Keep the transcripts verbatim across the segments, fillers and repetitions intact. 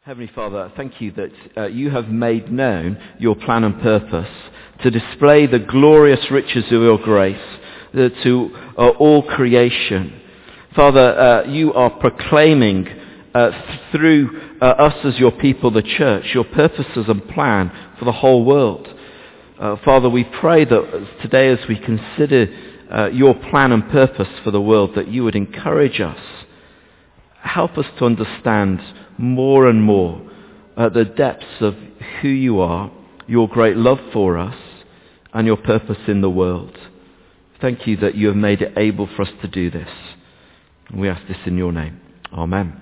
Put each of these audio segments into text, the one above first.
Heavenly Father, thank you that uh, you have made known your plan and purpose to display the glorious riches of your grace uh, to uh, all creation. Father, uh, you are proclaiming uh, through uh, us as your people, the church, your purposes and plan for the whole world. Uh, Father, we pray that today as we consider uh, your plan and purpose for the world, that you would encourage us. Help us to understand more and more uh, the depths of who you are, your great love for us, and your purpose in the world. Thank you that you have made it able for us to do this. And we ask this in your name. Amen.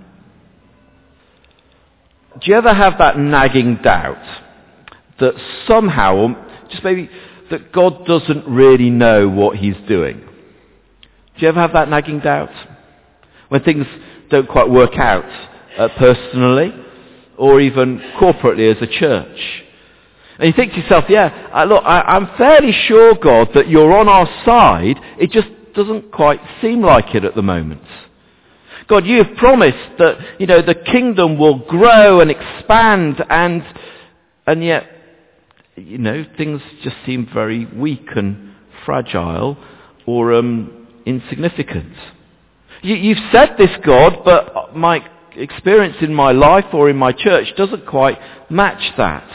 Do you ever have that nagging doubt that somehow, just maybe, that God doesn't really know what he's doing? Do you ever have that nagging doubt? When things don't quite work out uh, personally or even corporately as a church. And you think to yourself, yeah, I, look, I, I'm fairly sure, God, that you're on our side. It just doesn't quite seem like it at the moment. God, you have promised that, you know, the kingdom will grow and expand, and and yet, you know, things just seem very weak and fragile or um, insignificant. You, you've said this, God, but my experience in my life or in my church doesn't quite match that.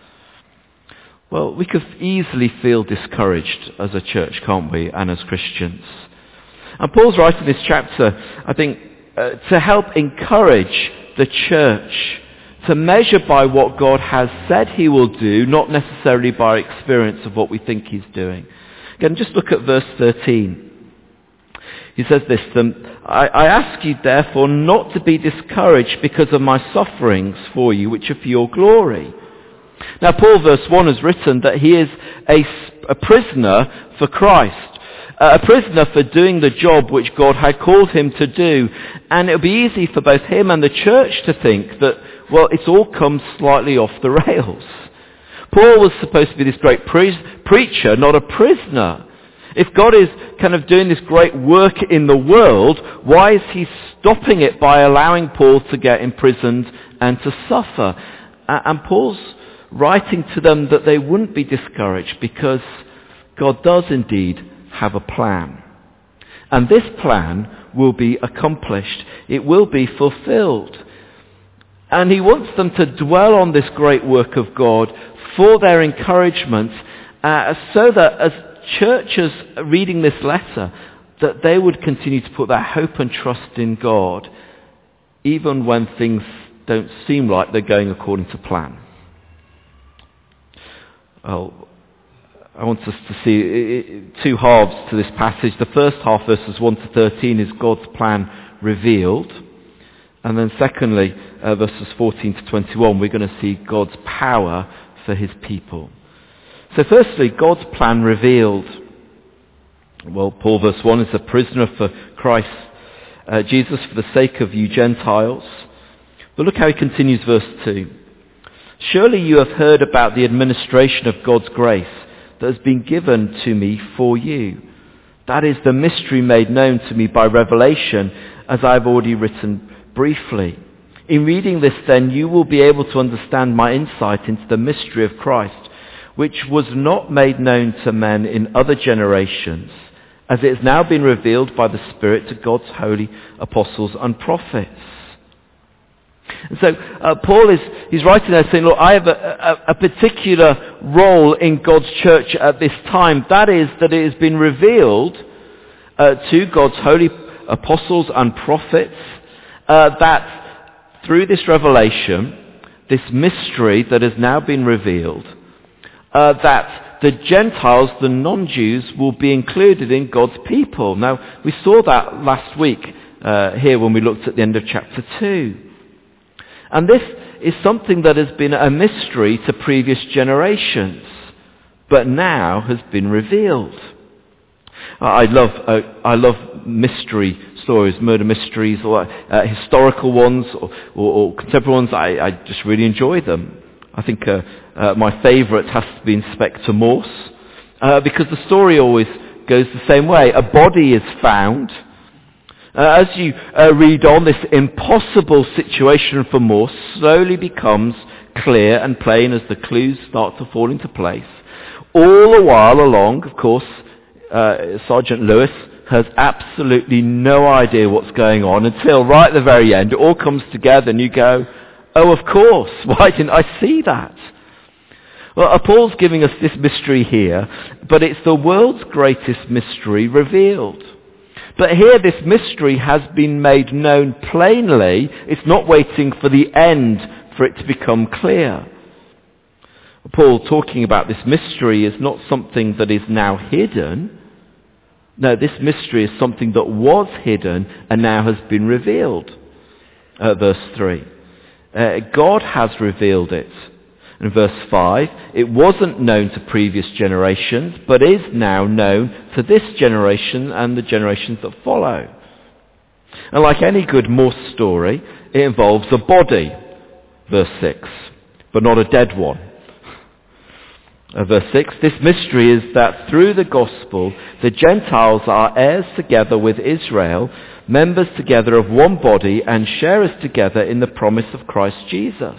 Well, we could easily feel discouraged as a church, can't we, and as Christians. And Paul's writing this chapter, I think, uh, to help encourage the church to measure by what God has said he will do, not necessarily by experience of what we think he's doing. Again, just look at verse thirteen. He says this, I, I ask you therefore not to be discouraged because of my sufferings for you, which are for your glory. Now Paul, verse one, has written that he is a, a prisoner for Christ. Uh, a prisoner for doing the job which God had called him to do. And it would be easy for both him and the church to think that, well, it's all come slightly off the rails. Paul was supposed to be this great pre- preacher, not a prisoner. If God is kind of doing this great work in the world, why is he stopping it by allowing Paul to get imprisoned and to suffer? Uh, and Paul's writing to them that they wouldn't be discouraged because God does indeed have a plan. And this plan will be accomplished. It will be fulfilled. And he wants them to dwell on this great work of God for their encouragement, uh, so that as churches reading this letter, that they would continue to put their hope and trust in God, even when things don't seem like they're going according to plan. Well, I want us to see two halves to this passage. The first half, verses one to thirteen, is God's plan revealed. And then secondly, uh, verses fourteen to twenty-one, we're going to see God's power for his people. So firstly, God's plan revealed. Well, Paul, verse one, is a prisoner for Christ, uh, Jesus, for the sake of you Gentiles. But look how he continues, verse two. Surely you have heard about the administration of God's grace that has been given to me for you. That is the mystery made known to me by revelation, as I have already written briefly. In reading this then, you will be able to understand my insight into the mystery of Christ, which was not made known to men in other generations, as it has now been revealed by the Spirit to God's holy apostles and prophets. And so uh, Paul is he's writing there saying, look, I have a, a, a particular role in God's church at this time. That is that it has been revealed uh, to God's holy apostles and prophets uh, that through this revelation, this mystery that has now been revealed, uh, that the Gentiles, the non-Jews, will be included in God's people. Now, we saw that last week uh, here when we looked at the end of chapter two. And this is something that has been a mystery to previous generations, but now has been revealed. I love uh, I love mystery stories, murder mysteries, or uh, historical ones, or, or, or contemporary ones. I, I just really enjoy them. I think uh, uh, my favourite has to be Inspector Morse, uh, because the story always goes the same way. A body is found, Uh, as you uh, read on, this impossible situation for more slowly becomes clear and plain as the clues start to fall into place. All the while along, of course, uh, Sergeant Lewis has absolutely no idea what's going on until right at the very end it all comes together and you go, oh, of course, why didn't I see that? Well, uh, Paul's giving us this mystery here, but it's the world's greatest mystery revealed. But here this mystery has been made known plainly. It's not waiting for the end for it to become clear. Paul talking about this mystery is not something that is now hidden. No, this mystery is something that was hidden and now has been revealed. Uh, verse three. Uh, God has revealed it. In verse five, it wasn't known to previous generations, but is now known to this generation and the generations that follow. And like any good Morse story, it involves a body, verse six, but not a dead one. Uh, verse six, this mystery is that through the gospel, the Gentiles are heirs together with Israel, members together of one body, and sharers together in the promise of Christ Jesus.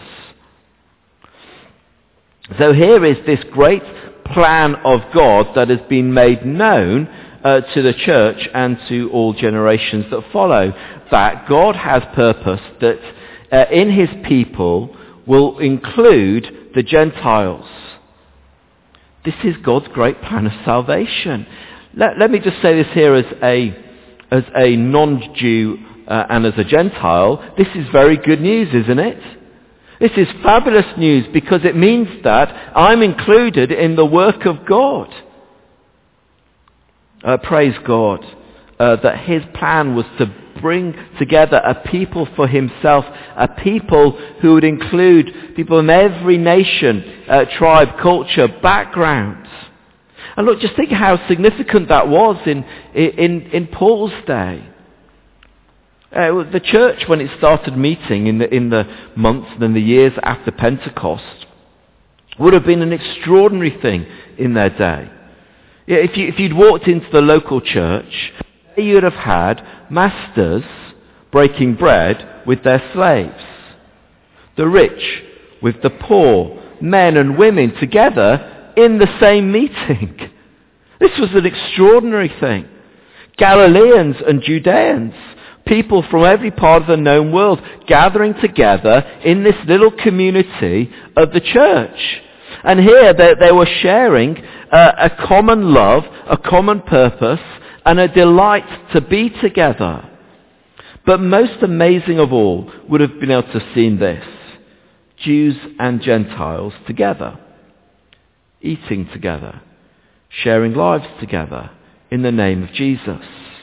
So here is this great plan of God that has been made known uh, to the church and to all generations that follow, that God has purposed that uh, in his people will include the Gentiles. This is God's great plan of salvation. Let, let me just say this here as a, as a non-Jew uh, and as a Gentile. This is very good news, isn't it? This is fabulous news because it means that I'm included in the work of God. Uh, praise God uh, that his plan was to bring together a people for himself, a people who would include people in every nation, uh, tribe, culture, background. And look, just think how significant that was in, in, in Paul's day. Uh, the church, when it started meeting in the, in the months and the years after Pentecost, would have been an extraordinary thing in their day. Yeah, if, you, if you'd walked into the local church, you'd have had masters breaking bread with their slaves, the rich with the poor, men and women together in the same meeting. This was an extraordinary thing. Galileans and Judeans, people from every part of the known world gathering together in this little community of the church. And here they, they were sharing uh, a common love, a common purpose, and a delight to be together. But most amazing of all would have been able to have seen this. Jews and Gentiles together, eating together, sharing lives together in the name of Jesus.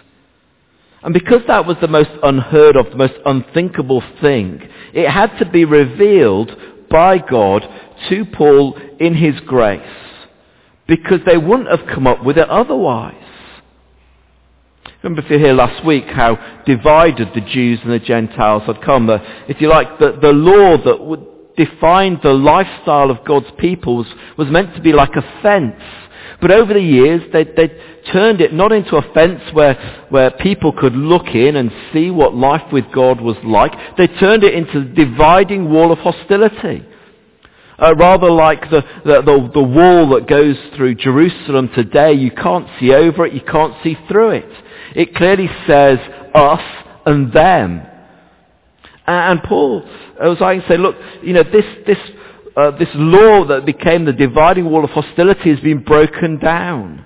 And because that was the most unheard of, the most unthinkable thing, it had to be revealed by God to Paul in his grace, because they wouldn't have come up with it otherwise. Remember, if you're here last week, how divided the Jews and the Gentiles had come. The, if you like, the, the law that would define the lifestyle of God's people was, was meant to be like a fence. But over the years, they, they turned it not into a fence where, where people could look in and see what life with God was like. They turned it into a dividing wall of hostility. Uh, rather like the, the, the, the wall that goes through Jerusalem today. You can't see over it, you can't see through it. It clearly says us and them. And Paul was like to say, look, you know, this this uh, this law that became the dividing wall of hostility has been broken down.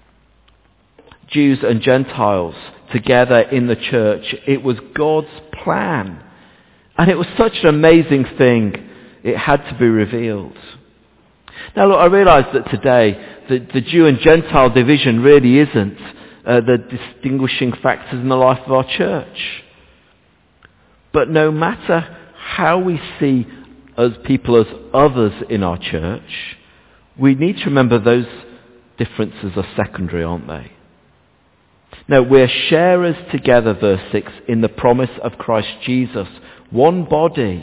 Jews and Gentiles together in the church. It was God's plan. And it was such an amazing thing. It had to be revealed. Now look, I realise that today the, the Jew and Gentile division really isn't uh, the distinguishing factors in the life of our church. But no matter how we see as people as others in our church, we need to remember those differences are secondary, aren't they? No, we're sharers together, verse six, in the promise of Christ Jesus. One body.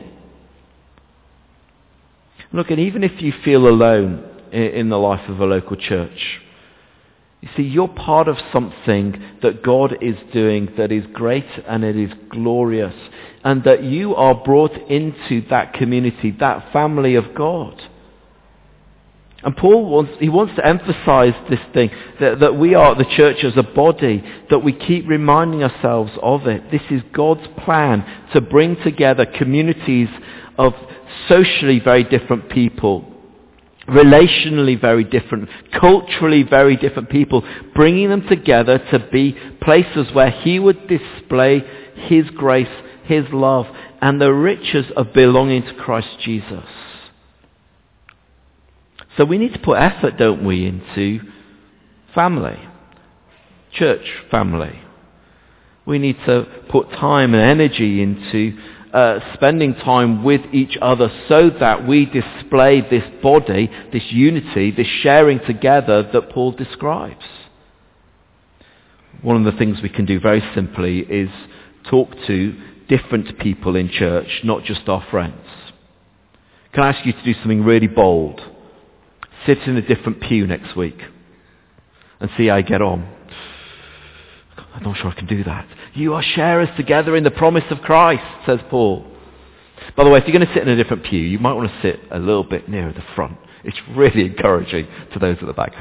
Look, and even if you feel alone in the life of a local church, You see, you're part of something that God is doing that is great and it is glorious, and that you are brought into that community, that family of God. And Paul wants, he wants to emphasize this thing, that, that we are the church as a body, that we keep reminding ourselves of it. This is God's plan to bring together communities of socially very different people, relationally very different, culturally very different people, bringing them together to be places where he would display his grace, his love, and the riches of belonging to Christ Jesus. So we need to put effort, don't we, into family, church family. We need to put time and energy into uh, spending time with each other so that we display this body, this unity, this sharing together that Paul describes. One of the things we can do very simply is talk to different people in church, not just our friends. Can I ask you to do something really bold? Sit in a different pew next week and see how you get on. I'm not sure I can do that. You are sharers together in the promise of Christ, says Paul. By the way, if you're going to sit in a different pew, you might want to sit a little bit nearer the front. It's really encouraging to those at the back.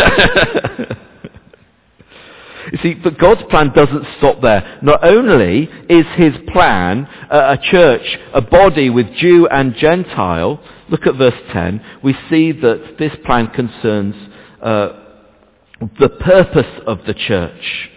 You see, but God's plan doesn't stop there. Not only is his plan uh, a church, a body with Jew and Gentile, look at verse ten, we see that this plan concerns uh, the purpose of the church.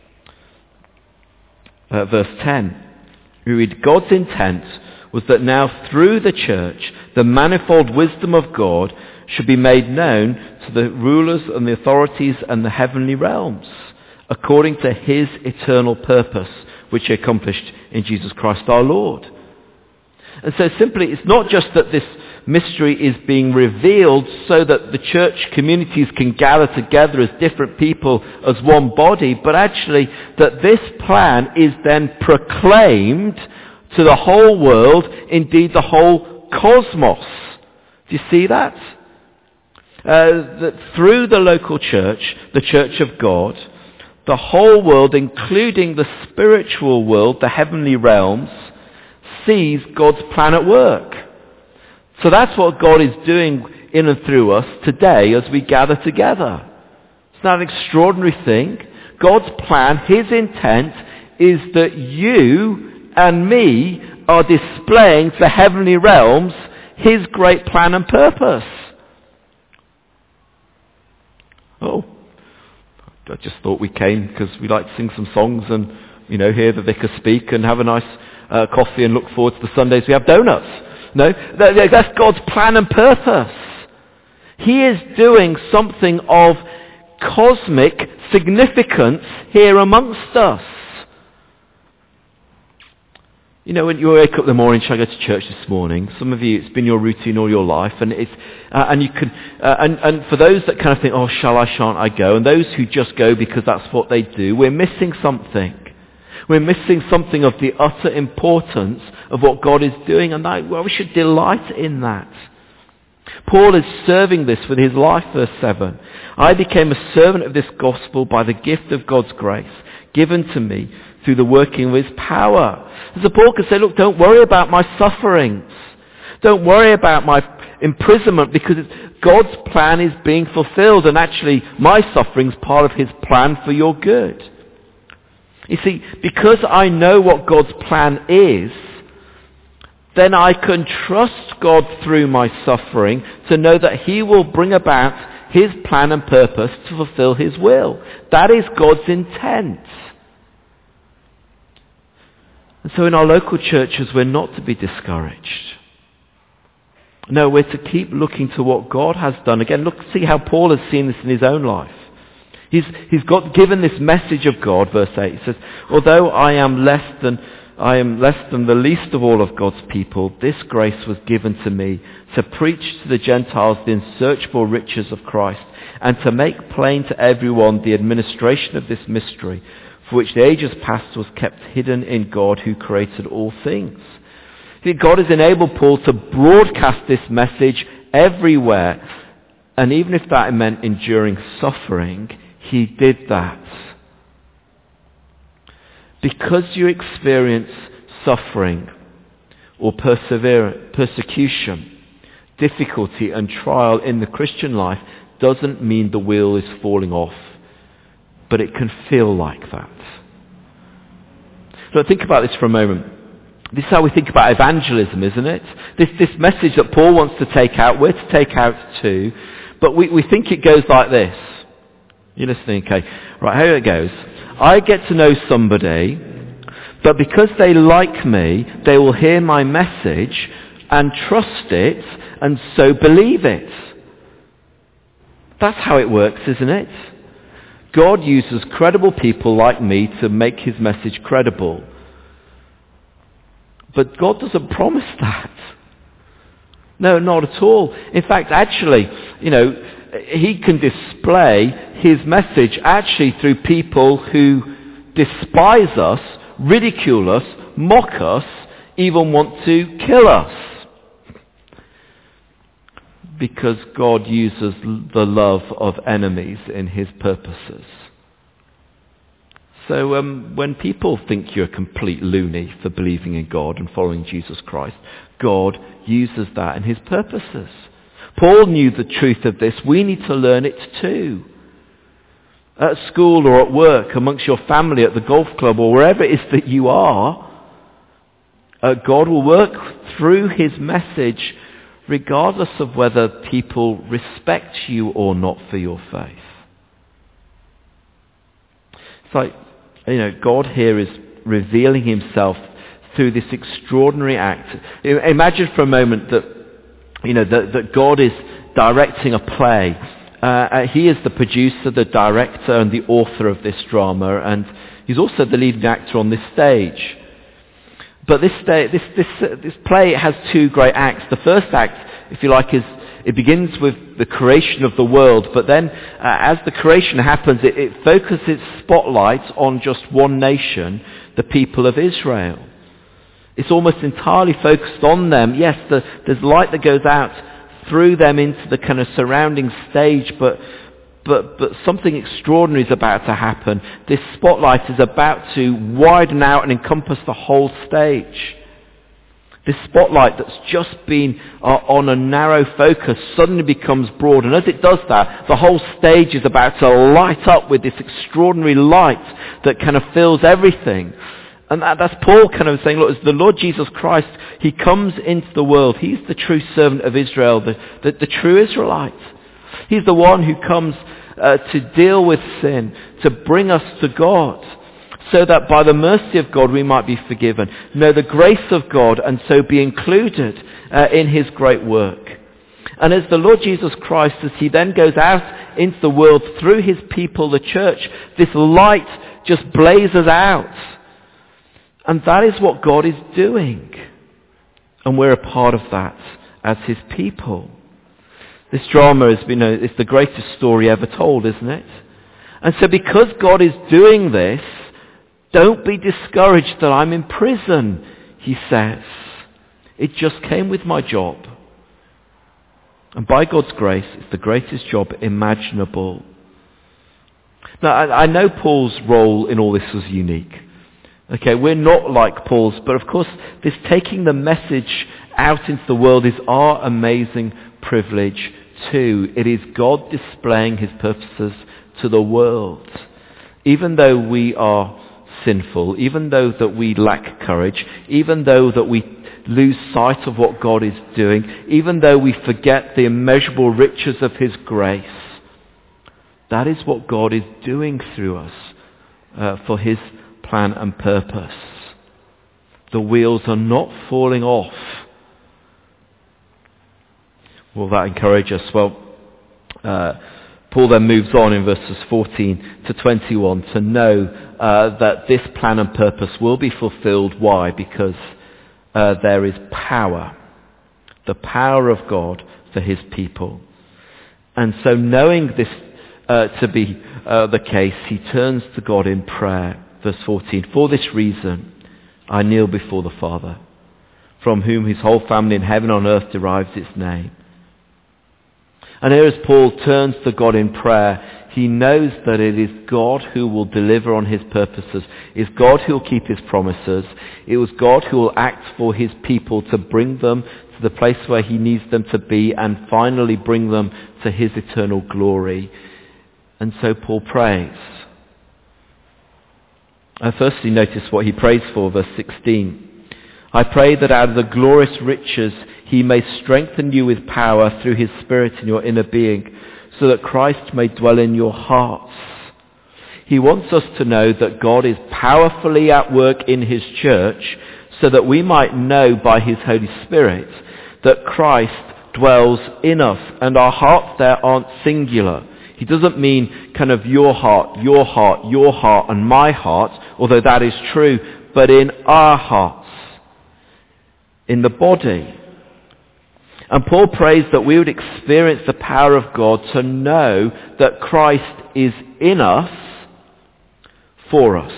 Uh, verse ten, we read, God's intent was that now through the church, the manifold wisdom of God should be made known to the rulers and the authorities and the heavenly realms, according to his eternal purpose, which he accomplished in Jesus Christ our Lord. And so simply, it's not just that this mystery is being revealed so that the church communities can gather together as different people, as one body, but actually that this plan is then proclaimed to the whole world, indeed the whole cosmos. Do you see that? Uh, that through the local church, the church of God, the whole world, including the spiritual world, the heavenly realms, sees God's plan at work. So that's what God is doing in and through us today as we gather together. It's not an extraordinary thing. God's plan, his intent, is that you and me are displaying to the heavenly realms his great plan and purpose. Oh, I just thought we came because we like to sing some songs and, you know, hear the vicar speak and have a nice uh, coffee and look forward to the Sundays we have donuts. No, that's God's plan and purpose. He is doing something of cosmic significance here amongst us. You know, when you wake up in the morning, shall I go to church this morning? Some of you, it's been your routine all your life, and it's uh, and you can uh, and and for those that kind of think, oh, shall I, shan't I go? And those who just go because that's what they do, we're missing something. We're missing something of the utter importance of what God is doing, and that, well, we should delight in that. Paul is serving this with his life, verse seven. I became a servant of this gospel by the gift of God's grace given to me through the working of his power. And so Paul could say, look, don't worry about my sufferings. Don't worry about my imprisonment, because it's, God's plan is being fulfilled, and actually my suffering is part of his plan for your good. You see, because I know what God's plan is, then I can trust God through my suffering to know that he will bring about his plan and purpose to fulfill his will. That is God's intent. And so in our local churches, we're not to be discouraged. No, we're to keep looking to what God has done. Again, look, see how Paul has seen this in his own life. He's, he's got given this message of God, verse eight. He says, although I am less than I am less than the least of all of God's people, this grace was given to me to preach to the Gentiles the unsearchable riches of Christ, and to make plain to everyone the administration of this mystery, for which the ages past was kept hidden in God who created all things. See, God has enabled Paul to broadcast this message everywhere, and even if that meant enduring suffering, he did that. Because you experience suffering or perseverance, persecution, difficulty and trial in the Christian life doesn't mean the wheel is falling off, but it can feel like that. So think about this for a moment. This is how we think about evangelism, isn't it? This this message that Paul wants to take out, we're to take out too, but we, we think it goes like this. You're listening, okay. Right, here it goes. I get to know somebody, but because they like me, they will hear my message and trust it, and so believe it. That's how it works, isn't it? God uses credible people like me to make his message credible. But God doesn't promise that. No, not at all. In fact, actually, you know, he can display his message actually through people who despise us, ridicule us, mock us, even want to kill us. Because God uses the love of enemies in his purposes. So um, when people think you're a complete loony for believing in God and following Jesus Christ, God uses that in his purposes. Paul knew the truth of this. We need to learn it too. At school or at work, amongst your family, at the golf club, or wherever it is that you are, uh, God will work through his message regardless of whether people respect you or not for your faith. It's like, you know, God here is revealing himself through this extraordinary act. Imagine for a moment that, you know, that, that God is directing a play. Uh, he is the producer, the director, and the author of this drama, and he's also the leading actor on this stage. But this, day, this, this, uh, this play has two great acts. The first act, if you like, is it begins with the creation of the world, but then uh, as the creation happens, it, it focuses its spotlight on just one nation, the people of Israel. It's almost entirely focused on them. Yes, the, there's light that goes out through them into the kind of surrounding stage, but But, but something extraordinary is about to happen. This spotlight is about to widen out and encompass the whole stage. This spotlight that's just been uh, on a narrow focus suddenly becomes broad. And as it does that, the whole stage is about to light up with this extraordinary light that kind of fills everything. And that, that's Paul kind of saying, look, as the Lord Jesus Christ, he comes into the world. He's the true servant of Israel, the, the, the true Israelite. He's the one who comes uh, to deal with sin, to bring us to God, so that by the mercy of God we might be forgiven, know the grace of God, and so be included uh, in his great work. And as the Lord Jesus Christ, as he then goes out into the world through his people, the church, this light just blazes out. And that is what God is doing. And we're a part of that as his people. This drama is, you know, it's the greatest story ever told, isn't it? And so because God is doing this, don't be discouraged that I'm in prison, he says. It just came with my job. And by God's grace, it's the greatest job imaginable. Now, I, I know Paul's role in all this was unique. Okay, we're not like Paul's, but of course, this taking the message out into the world is our amazing privilege too. It is God displaying his purposes to the world. Even though we are sinful, even though that we lack courage, even though that we lose sight of what God is doing, even though we forget the immeasurable riches of his grace, that is what God is doing through us uh, for his plan and purpose. The wheels are not falling off. Will that encourage us? Well, uh, Paul then moves on in verses fourteen to twenty-one to know uh, that this plan and purpose will be fulfilled. Why? Because uh, there is power, the power of God for his people. And so knowing this uh, to be uh, the case, he turns to God in prayer. Verse fourteen, for this reason I kneel before the Father, from whom his whole family in heaven and on earth derives its name. And here as Paul turns to God in prayer, he knows that it is God who will deliver on his purposes. It's God who will keep his promises. It was God who will act for his people to bring them to the place where he needs them to be and finally bring them to his eternal glory. And so Paul prays. And firstly, notice what he prays for, verse sixteen. I pray that out of the glorious riches he may strengthen you with power through his Spirit in your inner being, so that Christ may dwell in your hearts. He wants us to know that God is powerfully at work in his church, so that we might know by his Holy Spirit that Christ dwells in us, and our hearts there aren't singular. He doesn't mean kind of your heart, your heart, your heart, and my heart, although that is true, but in our hearts, in the body. And Paul prays that we would experience the power of God to know that Christ is in us for us.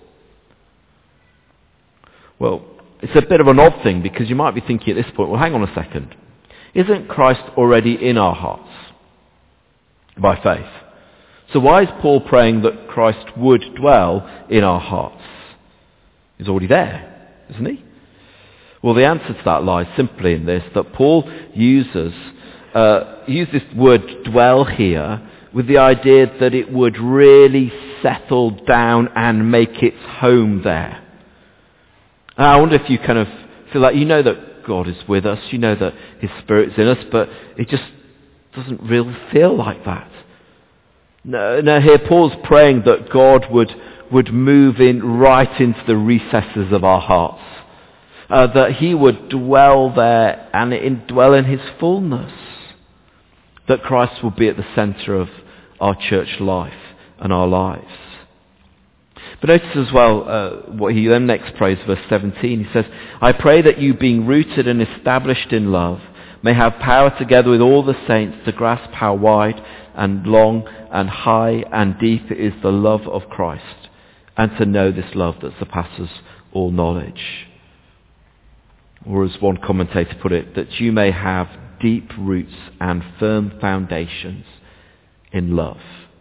Well, it's a bit of an odd thing, because you might be thinking at this point, well, hang on a second. Isn't Christ already in our hearts by faith? So why is Paul praying that Christ would dwell in our hearts? He's already there, isn't he? Well, the answer to that lies simply in this, that Paul uses, uh, uses this word dwell here with the idea that it would really settle down and make its home there. And I wonder if you kind of feel like, you know that God is with us, you know that his Spirit's in us, but it just doesn't really feel like that. No, no, here Paul's praying that God would, would move in right into the recesses of our hearts. Uh, that he would dwell there and in, dwell in his fullness. That Christ will be at the centre of our church life and our lives. But notice as well uh, what he then next prays, verse seventeen. He says, I pray that you, being rooted and established in love, may have power together with all the saints to grasp how wide and long and high and deep is the love of Christ, and to know this love that surpasses all knowledge. Or as one commentator put it, that you may have deep roots and firm foundations in love.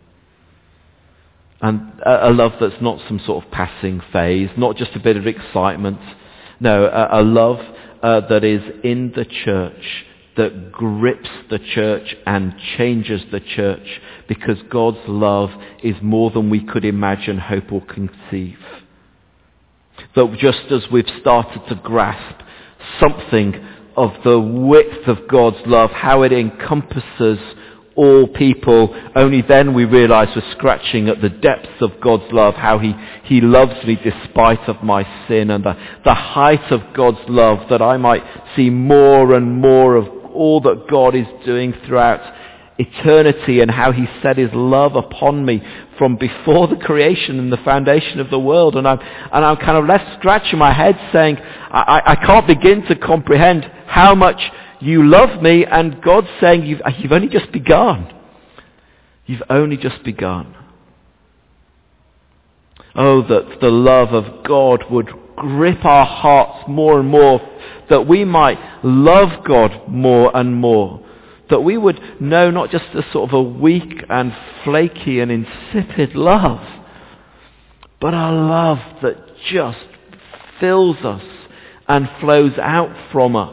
And a, a love that's not some sort of passing phase, not just a bit of excitement. No, a, a love uh, that is in the church, that grips the church and changes the church, because God's love is more than we could imagine, hope or conceive. That just as we've started to grasp something of the width of God's love, how it encompasses all people, only then we realise we're scratching at the depths of God's love, how he, he loves me despite of my sin, and the, the height of God's love, that I might see more and more of all that God is doing throughout eternity, and how he set his love upon me from before the creation and the foundation of the world. And I'm, and I'm kind of left scratching my head saying, I, I can't begin to comprehend how much you love me, and God's saying, you've, you've only just begun. You've only just begun. Oh, that the love of God would grip our hearts more and more, that we might love God more and more. That we would know not just a sort of a weak and flaky and insipid love, but a love that just fills us and flows out from us.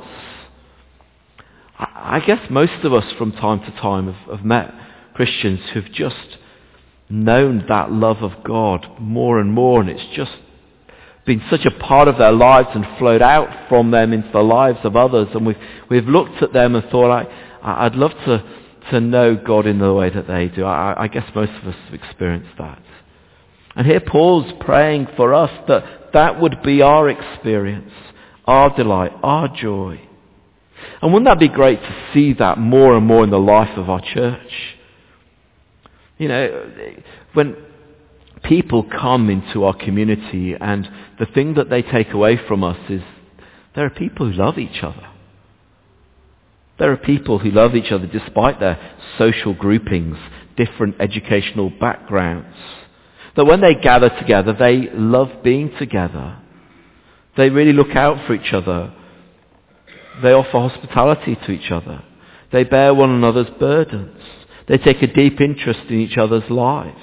I guess most of us from time to time have, have met Christians who've just known that love of God more and more, and it's just been such a part of their lives and flowed out from them into the lives of others, and we've, we've looked at them and thought, I, I'd love to, to know God in the way that they do. I, I guess most of us have experienced that. And here Paul's praying for us that that would be our experience, our delight, our joy. And wouldn't that be great to see that more and more in the life of our church? You know, when people come into our community, and the thing that they take away from us is there are people who love each other. There are people who love each other despite their social groupings, different educational backgrounds. That when they gather together, they love being together. They really look out for each other. They offer hospitality to each other. They bear one another's burdens. They take a deep interest in each other's lives.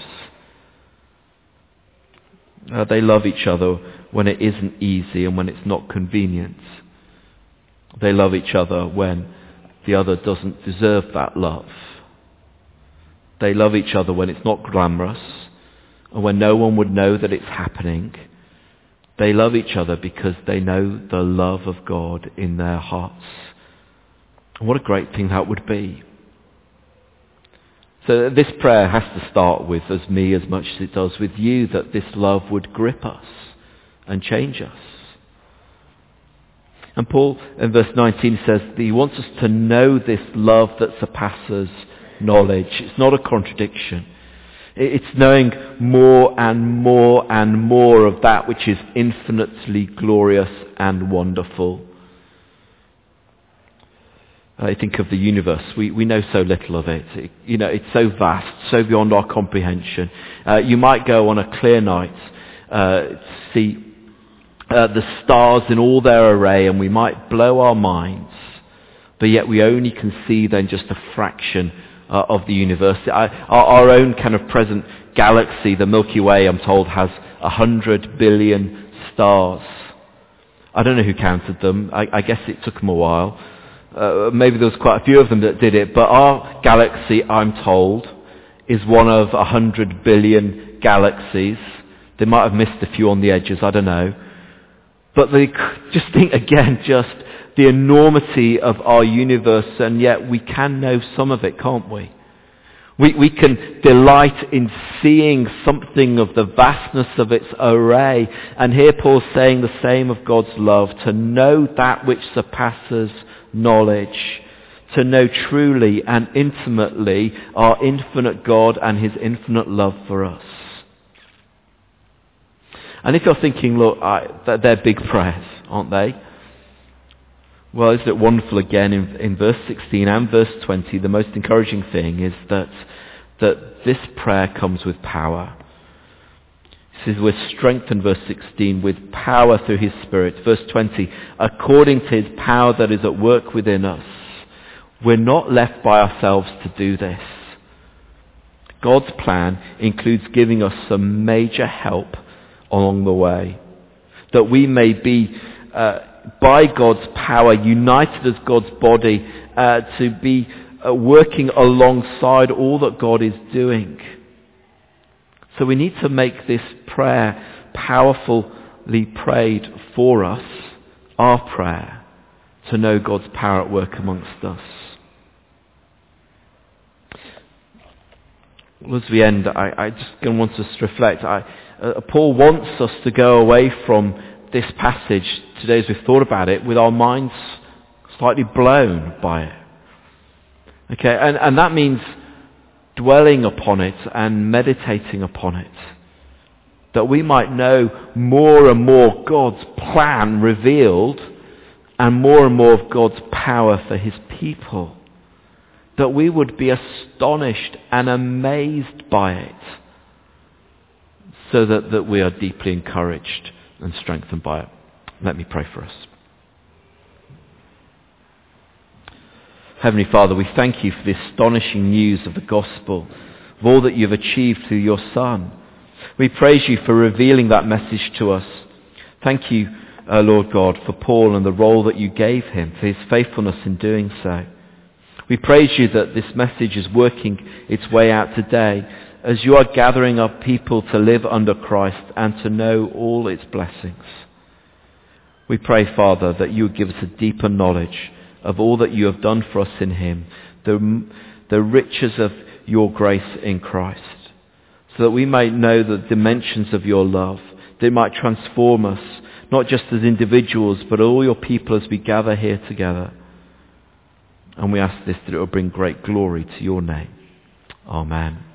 Uh, they love each other when it isn't easy and when it's not convenient. They love each other when the other doesn't deserve that love. They love each other when it's not glamorous and when no one would know that it's happening. They love each other because they know the love of God in their hearts. And what a great thing that would be. So this prayer has to start with us, me, as much as it does with you, that this love would grip us and change us. And Paul in verse nineteen says that he wants us to know this love that surpasses knowledge. It's not a contradiction. It's knowing more and more and more of that which is infinitely glorious and wonderful. I think of the universe. We we know so little of it. it. You know, it's so vast, so beyond our comprehension. Uh, you might go on a clear night, uh, see uh, the stars in all their array, and we might blow our minds, but yet we only can see then just a fraction uh, of the universe. I, our, our own kind of present galaxy, the Milky Way, I'm told, has a hundred billion stars. I don't know who counted them. I, I guess it took them a while. Uh, maybe there was quite a few of them that did it, but our galaxy, I'm told, is one of a hundred billion galaxies. They might have missed a few on the edges, I don't know. But they just think again, just the enormity of our universe, and yet we can know some of it, can't we? We, we can delight in seeing something of the vastness of its array. And here Paul's saying the same of God's love, to know that which surpasses knowledge, to know truly and intimately our infinite God and his infinite love for us. And if you're thinking, look, I, they're big prayers, aren't they? Well, isn't it wonderful again in, in verse sixteen and verse twenty, the most encouraging thing is that, that this prayer comes with power. It says we're strengthened, verse sixteen, with power through his Spirit. Verse twenty, according to his power that is at work within us. We're not left by ourselves to do this. God's plan includes giving us some major help along the way, that we may be, uh, by God's power, united as God's body, uh, to be uh, working alongside all that God is doing. So we need to make this prayer powerfully prayed for us, our prayer, to know God's power at work amongst us. Well, as we end, I, I just want us to reflect. I, uh, Paul wants us to go away from this passage today as we've thought about it with our minds slightly blown by it. Okay, and, and that means dwelling upon it and meditating upon it, that we might know more and more God's plan revealed and more and more of God's power for his people, that we would be astonished and amazed by it, so that, that we are deeply encouraged and strengthened by it. Let me pray for us. Heavenly Father, we thank you for the astonishing news of the gospel, of all that you've achieved through your Son. We praise you for revealing that message to us. Thank you, uh, Lord God, for Paul and the role that you gave him, for his faithfulness in doing so. We praise you that this message is working its way out today as you are gathering up people to live under Christ and to know all its blessings. We pray, Father, that you would give us a deeper knowledge of all that you have done for us in him, the, the riches of your grace in Christ, so that we might know the dimensions of your love, that it might transform us, not just as individuals, but all your people as we gather here together. And we ask this that it will bring great glory to your name. Amen.